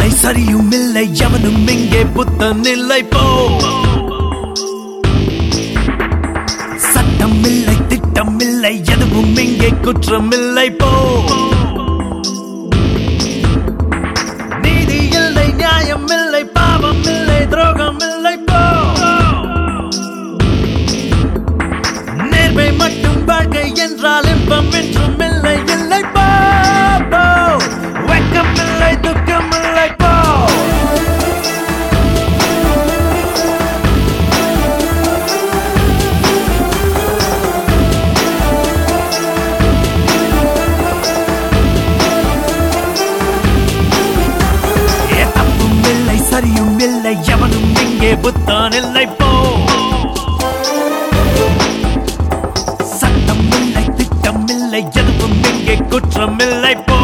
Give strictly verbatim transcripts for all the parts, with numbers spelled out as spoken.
இல்லை சரியும் இல்லை எவனும் இங்கே புத்தன் இல்லை போ. சட்டம் இல்லை திட்டம் இல்லை எதுவும் இங்கே குற்றம் இல்லை போ. நீதி இல்லை நியாயம் இல்லை பாவம் இல்லை துரோகம் இல்லை போ. நேர்மை மட்டும் வாழ்க்கை என்றால் இன்பம் என்றும் இல்லை இல்லை போ. வெக்கம் இல்லை துக்கம் இல்லை போ. தப்பும் இல்லை சரியும் இல்லை எவனும் இங்கே புத்தான் இல்லை போ. சட்டம் இல்லை திட்டம் இல்லை எதுவும் இங்கே குற்றம் இல்லை போ.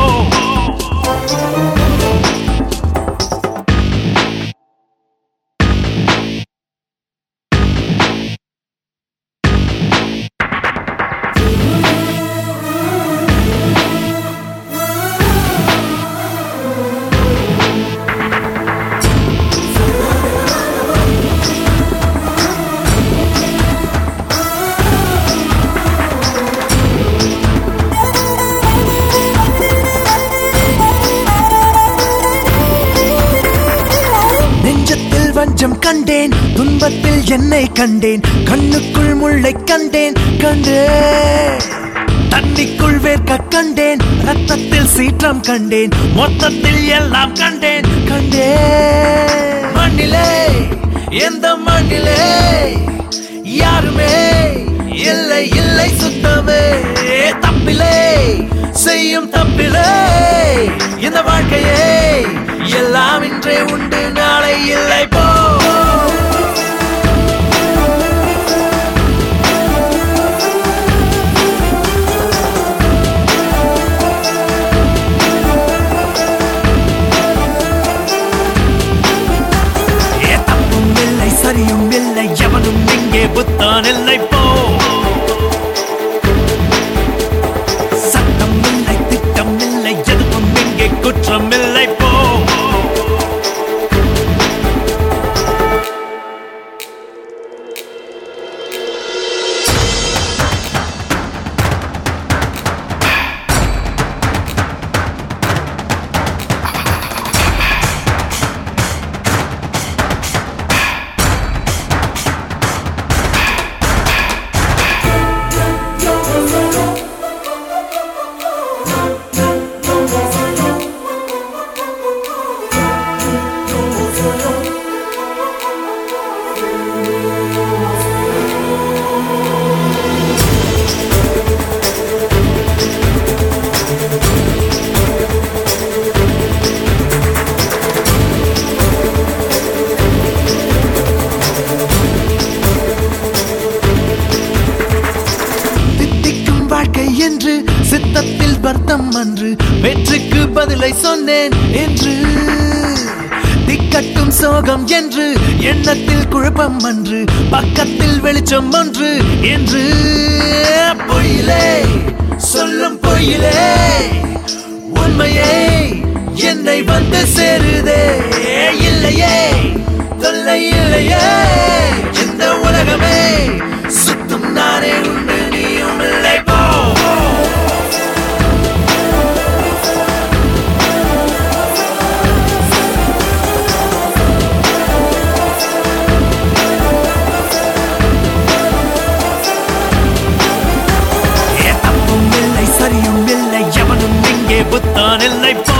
வஞ்சம் கண்டேன் துன்பத்தில் என்னை கண்டேன் கண்ணுக்குள் முள்ளை கண்டேன் கண்டேன் தண்ணிக்குள் வேர்க்க கண்டேன் ரத்தத்தில் சீற்றம் கண்டேன் மொத்தத்தில் எல்லாம் கண்டேன் கண்டேன். மண்ணிலே எந்த மண்ணிலே யாருமே இல்லை இல்லை சுத்தமே தப்பிலே செய்யும் தப்பிலே இந்த வாழ்க்கையே எல்லாம் இன்றே உண்டு நாளை இல்லை போ. தப்பும் இல்லை சரியும் இல்லை எவனும் இங்கே புத்தான் இல்லை போ. சட்டம் இல்லை திட்டம் இல்லை எதுவும் இங்கே குற்றம் இல்லை போ. என்று சித்தத்தில் வர்த்தம் அன்று வெற்றிக்கு பதிலை சொன்னேன் என்று திக்கட்டும் சோகம் என்று எண்ணத்தில் குழப்பம் அன்று பக்கத்தில் வெளிச்சம் ஒன்று என்று பொய்யிலே சொல்லும் பொய்யிலே உண்மையே என்னை வந்து சேருதே இல்லையே தொல்லை இல்லையே இந்த உலகமே சுத்தும் நானே உண்டு நீயும் இல்லை போ. தப்பும் இல்லை சரியும் இல்லை எவனும் இங்கே புத்தான் இல்லை போ.